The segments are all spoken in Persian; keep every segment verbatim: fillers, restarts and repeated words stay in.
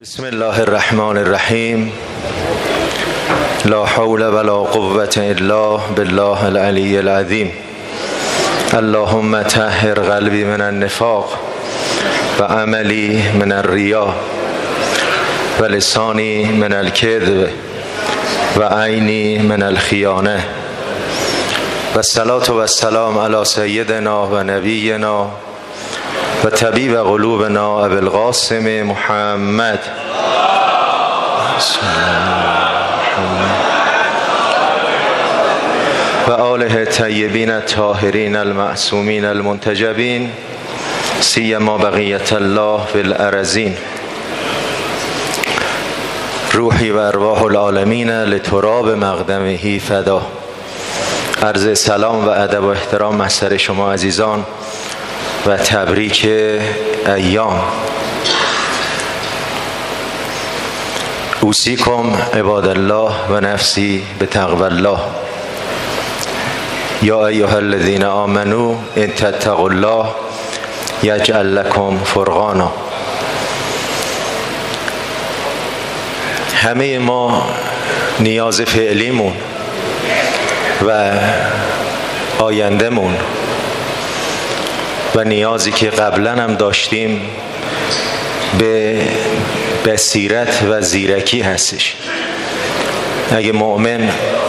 بسم الله الرحمن الرحیم. لا حول ولا قوة الا بالله العلی العظیم. اللهم طهر قلبی من النفاق و عملی من الریا و لسانی من الکذب و عینی من الخیانه و الصلاة و السلام علی سیدنا و نبینا و طبیب قلوبنا ابی القاسم محمد و آله طیبین الطاهرین المعصومین المنتجبین سیما بقیت الله فی الارضین. روحی و ارواح العالمین لتراب مقدمه فدا. عرض سلام و ادب و احترام محضر شما عزیزان و تبریک ایام. اوصیکم عباد الله و نفسی بتقوی الله. یا ایها الذین آمنوا ان تتقوا الله یجعل لکم فرقانا. همه ما نیاز فعلیمون و آیندهمون و نیازی که قبلا هم داشتیم به بصیرت و زیرکی هستش. اگه مؤمن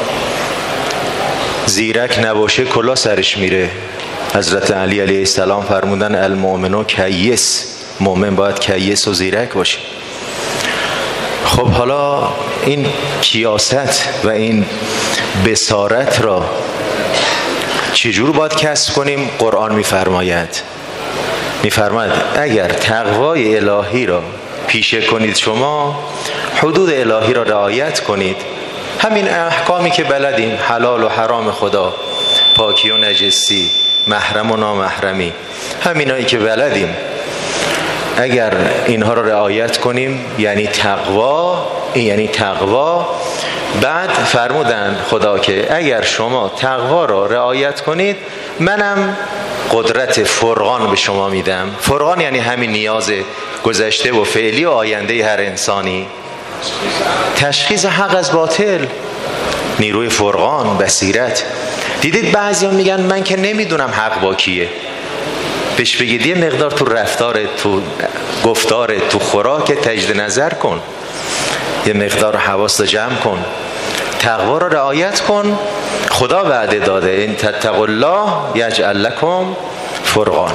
زیرک نباشه کلا سرش میره. حضرت علی علیه السلام فرمودن المؤمنو کیس، مؤمن باید کیس و زیرک باشه. خب حالا این کیاست و این بصارت را چجور باید کسب کنیم؟ قرآن میفرماید میفرماید اگر تقوای الهی را پیشه کنید، شما حدود الهی را رعایت کنید، همین احکامی که بلدیم، حلال و حرام خدا، پاکی و نجسی، محرم و نامحرمی، همینایی که بلدیم، اگر اینها را رعایت کنیم یعنی تقوا. این یعنی تقوا. بعد فرمودن خدا که اگر شما تقوا را رعایت کنید منم قدرت فرقان به شما میدم. فرقان یعنی همین نیاز گذشته و فعلی و آینده هر انسانی، تشخیص حق از باطل، نیروی فرقان، بصیرت. دیدید بعضیا میگن من که نمیدونم حق با کیه. بهش بگید یه مقدار تو رفتارت، تو گفتارت، تو خوراکت تجدید نظر کن، یه مقدار حواست جمع کن، تقوا را رعایت کن. خدا وعده داده ان تتقوا الله یجعل لکم فرقانا.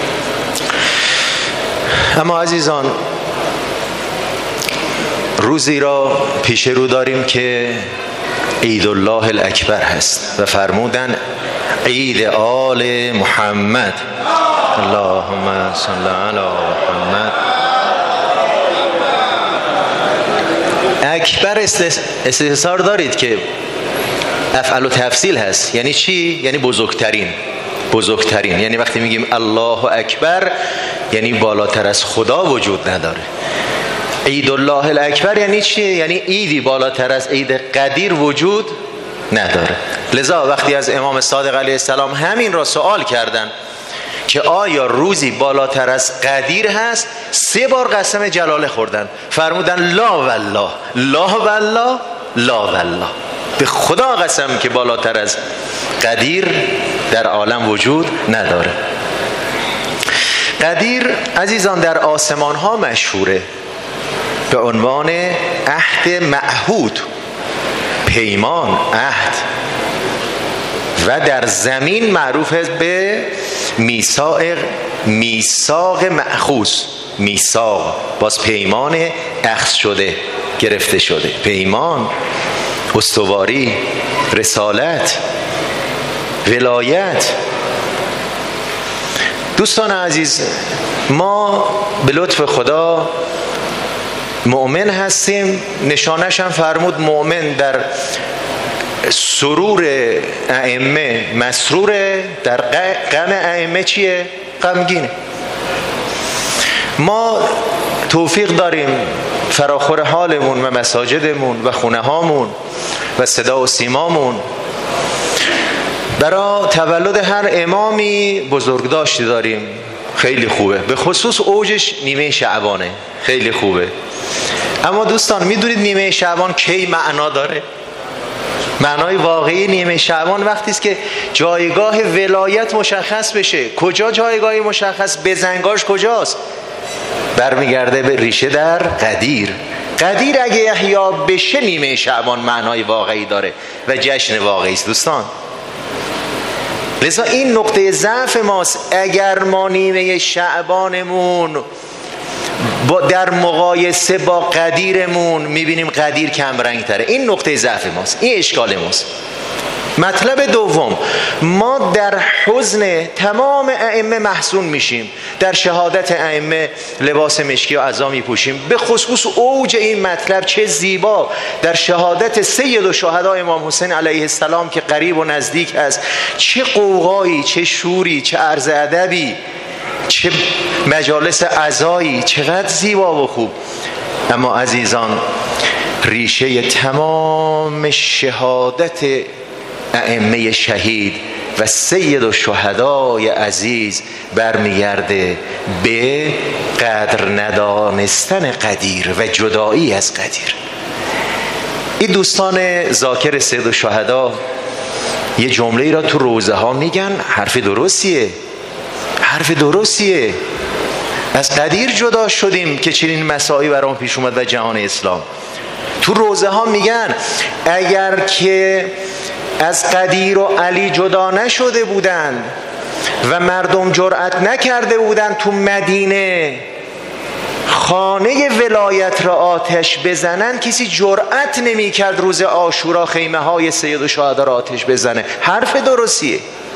اما عزیزان، روزی را پیش رو داریم که عید الله الاکبر هست و فرمودن عید آل محمد. اللهم صل علی محمد. اکبر استفسار دارید که افعل و تفصیل هست. یعنی چی؟ یعنی بزرگترین. بزرگترین یعنی وقتی میگیم الله اکبر یعنی بالاتر از خدا وجود نداره. عید الله الاکبر یعنی چی؟ یعنی عیدی بالاتر از عید قدیر وجود نداره. لذا وقتی از امام صادق علیه السلام همین را سوال کردن که آیا روزی بالاتر از قدیر هست، سه بار قسم جلاله خوردن. فرمودن لا والله، لا والله، لا والله. به خدا قسم که بالاتر از قدیر در عالم وجود نداره. قدیر عزیزان در آسمان ها مشهوره به عنوان عهد معهود، پیمان، عهد، و در زمین معروف به میثاق، میثاق مأخوذ. میثاق باز پیمان اخذ شده، گرفته شده. پیمان، استواری، رسالت، ولایت. دوستان عزیز، ما به لطف خدا مؤمن هستیم. نشانش هم فرمود مؤمن در سرور ائمه مسروره، در غم ائمه چیه؟ غمگینه. ما توفیق داریم فراخور حالمون و مساجدمون و خونه هامون و صدا و سیمامون برای تولد هر امامی بزرگداشتی داریم. خیلی خوبه، به خصوص اوجش نیمه شعبانه، خیلی خوبه. اما دوستان میدونید نیمه شعبان کی معنا داره؟ معنای واقعی نیمه شعبان وقتی است که جایگاه ولایت مشخص بشه. کجا جایگاهی مشخص؟ بزنگاش کجاست؟ برمیگرده به ریشه در قدیر. قدیر اگه احیا بشه نیمه شعبان معنای واقعی داره و جشن واقعی است دوستان. لذا این نقطه ضعف ماست. اگر ما نیمه شعبانمون با در مقایسه با قدیرمون میبینیم قدیر کم رنگ تره، این نقطه ضعف ماست، این اشکال ماست. مطلب دوم، ما در حزن تمام ائمه محزون میشیم، در شهادت ائمه لباس مشکی و عزا میپوشیم. به خصوص اوج این مطلب چه زیبا در شهادت سید الشهدا امام حسین علیه السلام که قریب و نزدیک است. چه قوقایی، چه شوری، چه عرض ادبی، چه مجالس عزایی، چقدر زیبا و خوب. اما عزیزان، ریشه تمام شهادت ائمه شهید و سید الشهدای عزیز برمیگرده به قدر ندانستن قدیر و جدایی از قدیر. این دوستان ذاکر سید الشهدا یه جمله را تو روزه ها میگن، حرف درستیه، حرف درستیه. از قدیر جدا شدیم که چنین مسائلی برام پیش اومد و جهان اسلام. تو روزه ها میگن اگر که از قدیر و علی جدا نشده بودند و مردم جرأت نکرده بودند تو مدینه خانه ولایت را آتش بزنن، کسی جرأت نمی کرد روز عاشورا خیمه های سید الشهدا را آتش بزنه. حرف درستیه.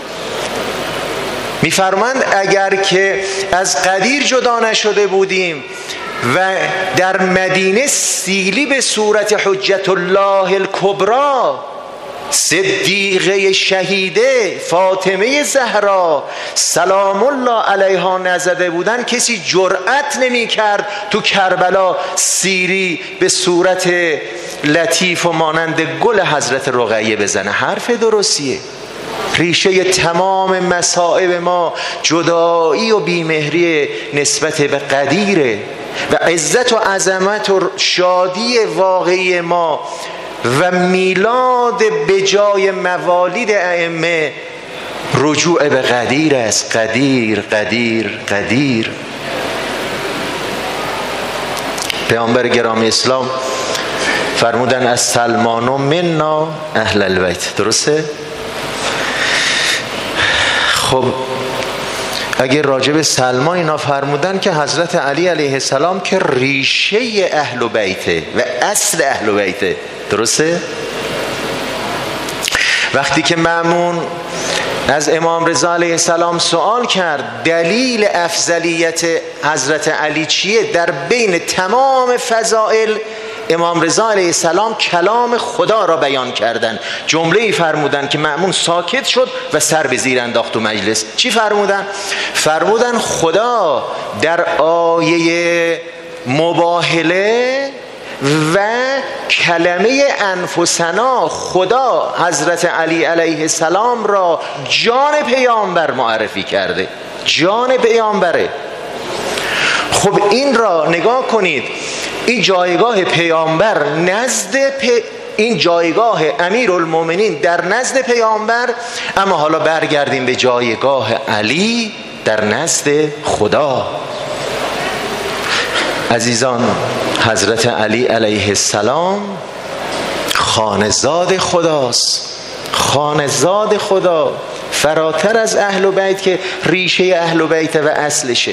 میفرمند اگر که از قدیر جدا نشده بودیم و در مدینه سیلی به صورت حجت الله الکبری صدیقه شهیده فاطمه زهرا سلام الله علیها نزده بودن، کسی جرأت نمی کرد تو کربلا سیری به صورت لطیف و مانند گل حضرت رقیه بزنه. حرف درستیه. ریشه تمام مصائب ما جدایی و بیمهری نسبت به قدیره و عزت و عظمت و شادی واقعی ما و میلاد به جای موالید ائمه رجوع به قدیر است. قدیر قدیر قدیر. پیامبر گرامی اسلام فرمودن از سلمان منا اهل البیت. درسته؟ خب اگر راجع به سلمان اینا فرمودن که حضرت علی علیه السلام که ریشه اهل بیته و اصل اهل بیته. درسته؟ وقتی که مأمون از امام رضا علیه السلام سوال کرد دلیل افضلیت حضرت علی چیه در بین تمام فضائل، امام رضا علیه السلام کلام خدا را بیان کردن. جمله ای فرمودن که مأمون ساکت شد و سر به زیر انداخت تو مجلس. چی فرمودن؟ فرمودن خدا در آیه مباهله و کلمه انفسنا خدا حضرت علی علیه السلام را جان پیامبر معرفی کرده. جان پیامبره. خب این را نگاه کنید، این جایگاه پیامبر نزد پی... این جایگاه امیرالمومنین در نزد پیامبر. اما حالا برگردیم به جایگاه علی در نزد خدا. عزیزان، حضرت علی علیه السلام خانه‌زاد خداست، خانه‌زاد خدا، فراتر از اهل بیت که ریشه اهل بیت و اصلشه.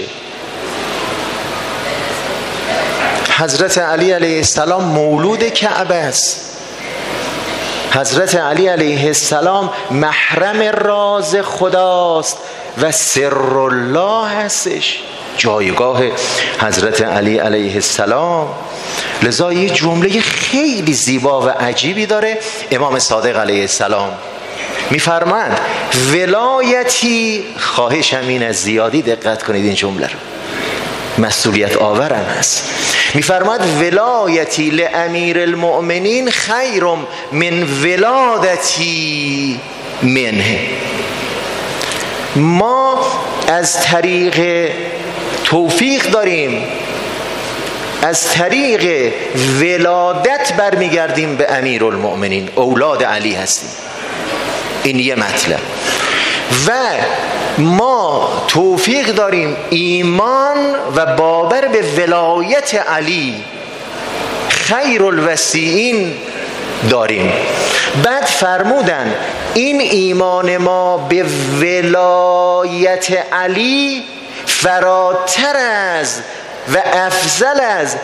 حضرت علی علیه السلام مولود کعبه است. حضرت علی علیه السلام محرم راز خداست و سر الله هستش. جایگاه حضرت علی علیه السلام. لذا یه جمله خیلی زیبا و عجیبی داره امام صادق علیه السلام. میفرماند ولایتی، خواهش همین از زیادی دقت کنید این جمله رو، مسئولیت آورم هست. میفرماد ولایتی لامیر المؤمنین خیر من ولادتی منه. ما از طریق توفیق داریم، از طریق ولادت برمیگردیم به امیرالمؤمنین، اولاد علی هستیم. این یه مطلب. و ما توفیق داریم ایمان و باور به ولایت علی خیر الوسیعین داریم. بعد فرمودن این ایمان ما به ولایت علی فراتر از و افضل از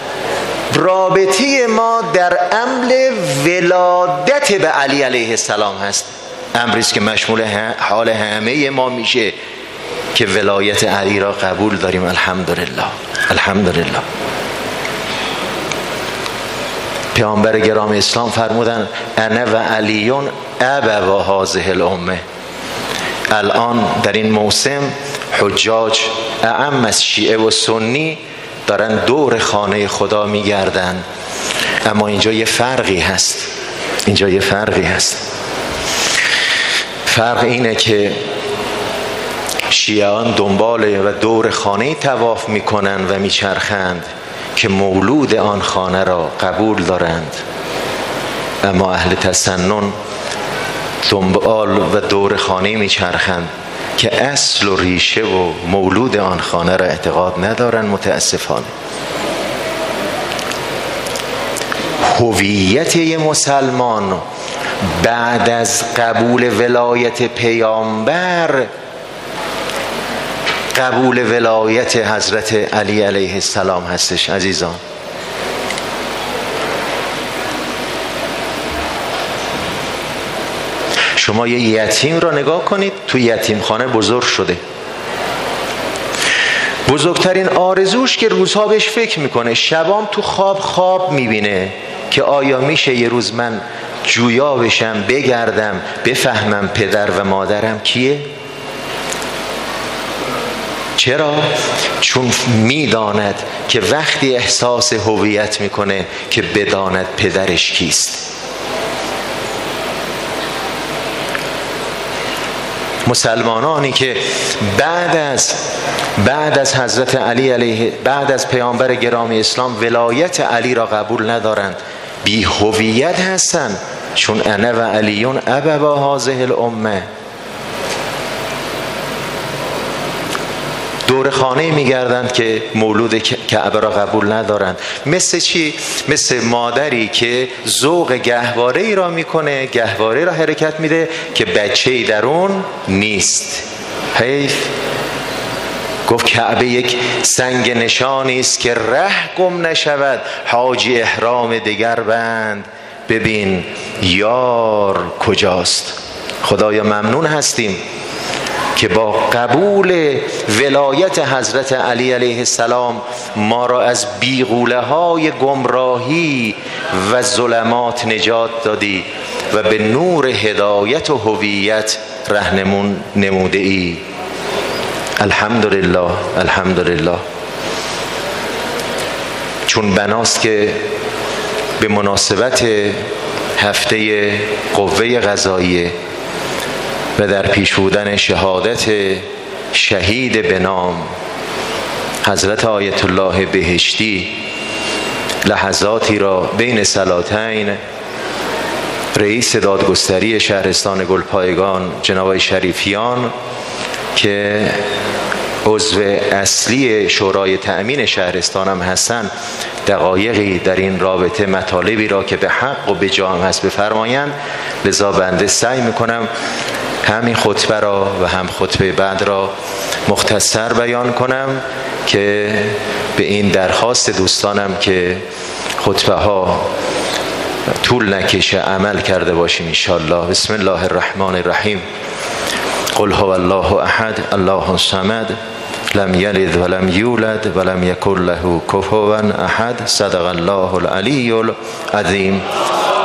رابطه ما در امر ولادت به علی علیه السلام هست. امری است که مشمول حال همه ما میشه که ولایت علی را قبول داریم. الحمدلله الحمدلله. پیامبر گرامی اسلام فرمودن انا و علیون ابوا هذه الامه. الان در این موسم حجاج اعم از شیعه و سنی دارن دور خانه خدا میگردن، اما اینجا یه فرقی هست. اینجا یه فرقی هست. فرق اینه که شیعان دنبال و دور خانه طواف میکنن و میچرخند که مولود آن خانه را قبول دارند، اما اهل تسنن دنبال و دور خانه میچرخند که اصل و ریشه و مولود آن خانه را اعتقاد ندارن. متاسفانه هویت یه مسلمان بعد از قبول ولایت پیامبر قبول ولایت حضرت علی علیه السلام هستش. عزیزان، شما یه یتیم را نگاه کنید، تو یتیم خانه بزرگ شده، بزرگترین آرزوش که روزها بهش فکر میکنه، شبام تو خواب خواب میبینه که آیا میشه یه روز من جویا بشم، بگردم، بفهمم پدر و مادرم کیه؟ چرا؟ چون میداند که وقتی احساس هویت میکنه که بداند پدرش کیست. مسلمانانی که بعد از بعد از حضرت علی علیه بعد از پیامبر گرامی اسلام ولایت علی را قبول ندارند، بی هویت هستند. چون انا و علیون ابوا هذه الامه. دور خانه میگردند که مولود کعبه را قبول ندارند. مثل چی؟ مثل مادری که ذوق گهواره ای را میکنه، گهواره را حرکت میده که بچه ای در اون نیست. حیف. گفت کعبه یک سنگ نشانی است که ره گم نشود، حاجی احرام دگر بند، ببین یار کجاست. خدایا ممنون هستیم که با قبول ولایت حضرت علی علیه السلام ما را از بیغوله های گمراهی و ظلمات نجات دادی و به نور هدایت و هویت رهنمون نموده ای. الحمدلله الحمدلله. چون بناست که به مناسبت هفته قوه قضاییه و در پیش بودن شهادت شهید به نام حضرت آیت الله بهشتی لحظاتی را بین صلاتین رئیس دادگستری شهرستان گلپایگان جناب شریفیان که عضو اصلی شورای تأمین شهرستان هم هستن دقایقی در این رابطه مطالبی را که به حق و به جا هست بفرمایند. لذا بنده سعی میکنم همین خطبه را و هم خطبه بعد را مختصر بیان کنم که به این درخواست دوستانم که خطبه ها طول نکشه عمل کرده باشیم انشاءالله. بسم الله الرحمن الرحیم. قل هو الله احد الله الصمد لم یلد ولم یولد ولم یکن له کفوا احد. صدق الله العلی العظیم.